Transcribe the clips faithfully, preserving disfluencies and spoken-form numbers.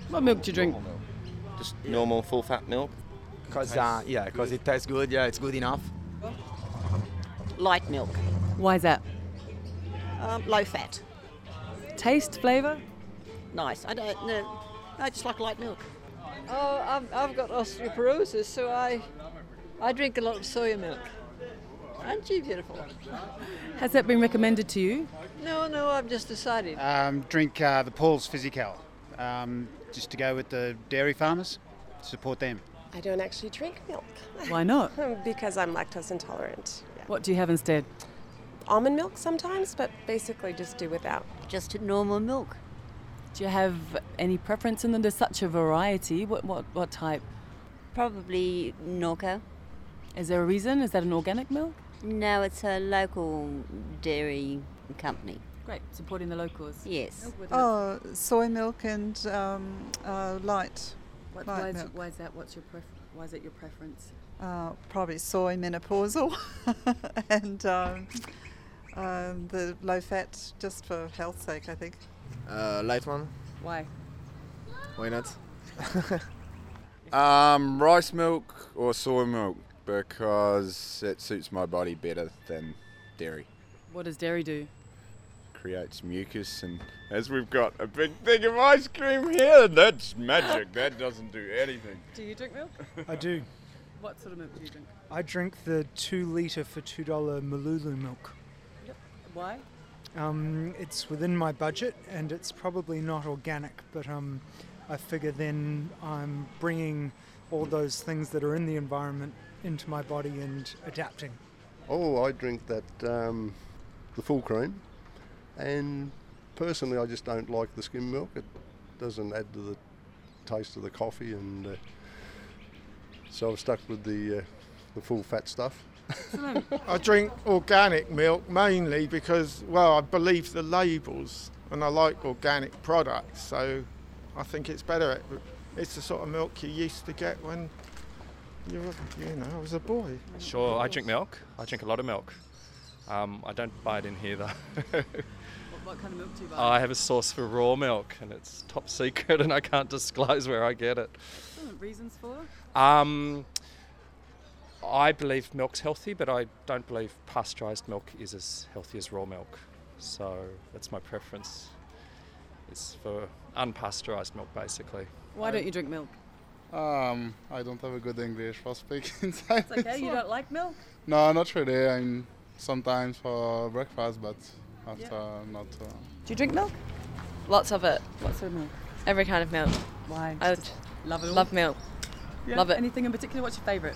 What milk do you drink? Normal milk. Just normal full fat milk. Because uh, yeah, because it tastes good. Yeah, it's good enough. Light milk, Why is that? um, low fat, Taste, flavour? nice. I don't no, I just like light milk. Oh, I've, I've got osteoporosis, so I I drink a lot of soya milk. Aren't you beautiful? Has that been recommended to you? No, no, I've just decided. Um, drink uh, the Paul's Physical, um, just to go with the dairy farmers, support them. I don't actually drink milk Why not? because I'm lactose intolerant. Yeah. What do you have instead? Almond milk sometimes, but basically just do without. Just normal milk. Do you have any preference in them? There's such a variety. What what what type? Probably Norco. Is there a reason? Is that an organic milk? No, it's a local dairy company. Great, supporting the locals. Yes. Milk with Oh, soy milk and um, uh, light. What, light why, is, milk. why is that? What's your pref- Why is it your preference? Uh, probably soy menopausal and um, um, the low fat just for health's sake, I think. Uh, light one. Why? Why not? Um, rice milk or soy milk because it suits my body better than dairy. What does dairy do? Creates mucus, and as we've got a big thing of ice cream here, that's magic. That doesn't do anything. Do you drink milk? I do. What sort of milk do you drink? I drink the two litre for two dollar Malulu milk. Why? Um, it's within my budget and it's probably not organic, but um, I figure then I'm bringing all those things that are in the environment into my body and adapting. Oh, I drink that, um, the full cream, and personally I just don't like the skim milk. It doesn't add to the taste of the coffee, and uh, so I've stuck with the, uh, the full fat stuff. I drink organic milk mainly because, well, I believe the labels and I like organic products, so I think it's better. It's the sort of milk you used to get when you were, you know, I was a boy. Sure, I drink milk. I drink a lot of milk. Um, I don't buy it in here though. What, what kind of milk do you buy? I have a source for raw milk and it's top secret and I can't disclose where I get it. Excellent. Reasons for? Um, I believe milk's healthy, but I don't believe pasteurised milk is as healthy as raw milk. So that's my preference. It's for unpasteurised milk, basically. Why don't you drink milk? Um, I don't have a good English for speaking. It's okay, you don't like milk? No, not really. I mean, sometimes for breakfast, but after yeah. not. Uh... Do you drink milk? Lots of it. What sort of milk? Every kind of milk. Why? I Just love it all? love milk. Yeah. Love it. Anything in particular? What's your favourite?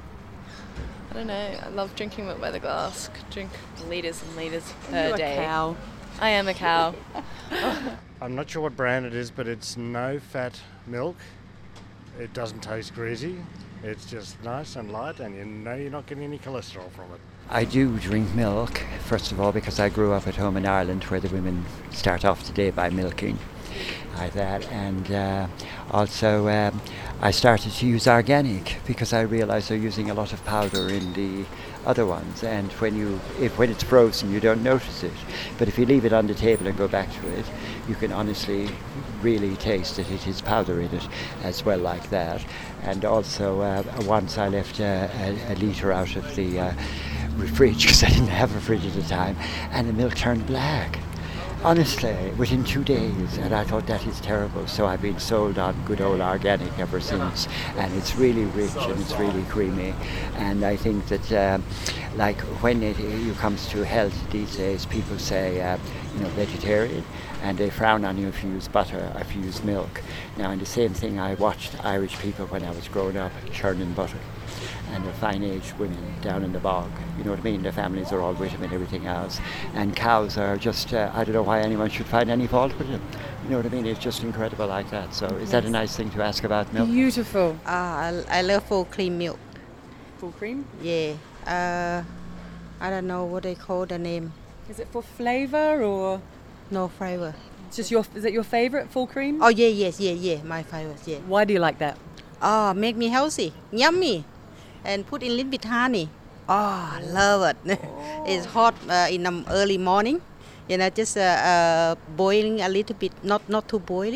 I don't know. I love drinking milk by the glass. Could drink litres and litres per You're day. a cow. I am a cow. I'm not sure what brand it is, but it's no fat milk. It doesn't taste greasy. It's just nice and light, and you know you're not getting any cholesterol from it. I do drink milk, first of all, because I grew up at home in Ireland where the women start off the day by milking, like that. And uh, also um, I started to use organic because I realised they're using a lot of powder in the other ones, and when you if when it's frozen you don't notice it, but if you leave it on the table and go back to it, you can honestly really taste that it is powder in it as well, like that. And also uh, once I left uh, a, a litre out of the uh, fridge because I didn't have a fridge at the time, and the milk turned black. Honestly, within two days, and I thought that is terrible. So I've been sold on good old organic ever since, and it's really rich and it's really creamy. And I think that, um, like when it, it comes to health these days, people say, uh, you know, vegetarian, and they frown on you if you use butter or if you use milk. Now, and the same thing, I watched Irish people when I was growing up churning butter, and the fine-aged women down in the bog, you know what I mean? Their families are all with them and everything else. And cows are just, uh, I don't know why anyone should find any fault with them. You know what I mean? It's just incredible like that. So is that a nice thing to ask about milk? Beautiful. Ah, I, I love full cream milk. Full cream? Yeah. Uh, I don't know what they call the name. Is it for flavour or? No flavour. It's just your, is it your favourite, full cream? Oh, yeah, yes, yeah, yeah, my favourite, yeah. Why do you like that? Oh, make me healthy, yummy. And put in little bit honey. Oh, love it. Oh. It's hot uh, in the early morning. You know, just uh, uh, boiling a little bit, not not too boiling,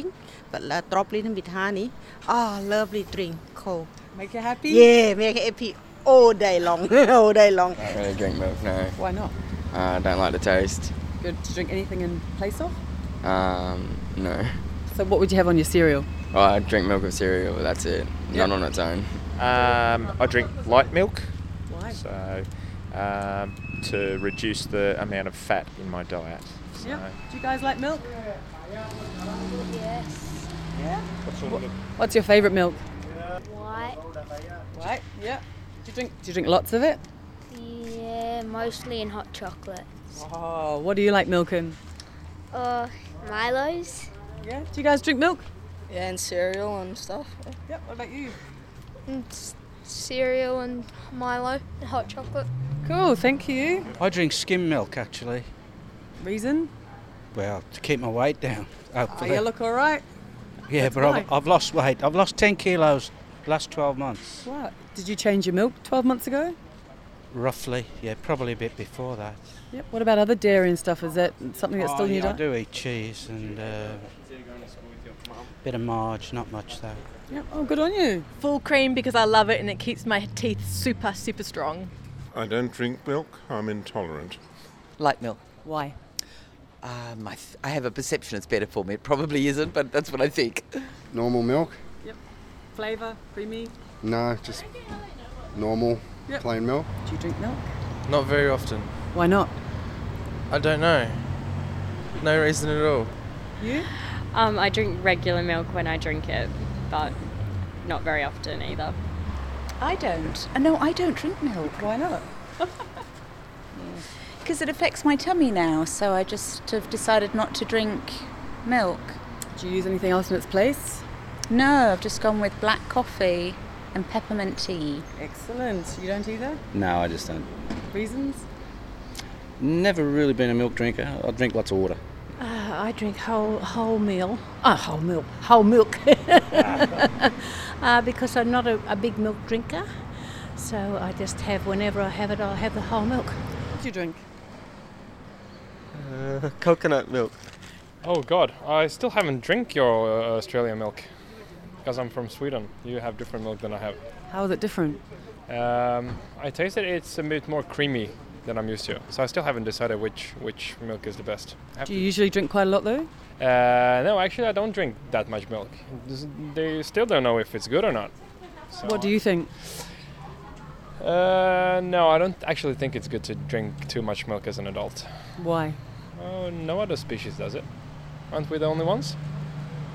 uh, drop little bit honey. Oh, lovely drink, cold. Make you happy? Yeah, make it happy all day long, all day long. I don't really drink milk, no. Why not? I uh, don't like the taste. Good to drink anything in place of? Um, no. So what would you have on your cereal? Oh, I drink milk with cereal, that's it. Yep. Not on its own. Um, I drink light milk. Why? So, um, to reduce the amount of fat in my diet. So. Yeah. Do you guys like milk? Yes. Yeah. What's your, What's your favourite milk? White. White. Yeah. Do you drink? Do you drink lots of it? Yeah, mostly in hot chocolate. Oh, what do you like milk in? Uh, Milo's. Yeah. Do you guys drink milk? Yeah, and cereal and stuff. Yeah. What about you? And s- cereal and Milo and hot chocolate. Cool. Thank you. I drink skim milk actually. Reason? Well, to keep my weight down. Oh, you look all right. Yeah, That's but why. I've, I've lost weight. I've lost ten kilos last twelve months. What? Did you change your milk twelve months ago? Roughly, yeah, probably a bit before that. Yep. What about other dairy and stuff? Is that something that's oh, still in your yeah, I diet? do eat cheese and a uh, bit of marge, not much though. Yep. Oh, good on you. Full cream because I love it and it keeps my teeth super, super strong. I don't drink milk. I'm intolerant. Light milk. Why? Um, I, th- I have a perception it's better for me. It probably isn't, but that's what I think. Normal milk? Yep. Flavour, creamy. No, just normal, Yep. plain milk. Do you drink milk? Not very often. Why not? I don't know. No reason at all. You? Um, I drink regular milk when I drink it, but not very often either. I don't. Uh, no, I don't drink milk. Why not? Because it affects my tummy now, so I just have decided not to drink milk. Do you use anything else in its place? No, I've just gone with black coffee and peppermint tea. Excellent. You don't either? No, I just don't. Reasons? Never really been a milk drinker. I drink lots of water. Uh, I drink whole whole meal. Ah, whole milk. Whole milk. uh, because I'm not a, a big milk drinker, so I just have whenever I have it, I'll have the whole milk. What do you drink? Uh, coconut milk. Oh God, I still haven't drink your uh, Australian milk because I'm from Sweden. You have different milk than I have. How is it different? Um, I tasted it's a bit more creamy than I'm used to, so I still haven't decided which which milk is the best. Do you usually drink quite a lot though? Uh, no, actually, I don't drink that much milk. This- They still don't know if it's good or not. So What do you think? Uh, no, I don't actually think it's good to drink too much milk as an adult. Why? Oh, no other species does it. Aren't we the only ones?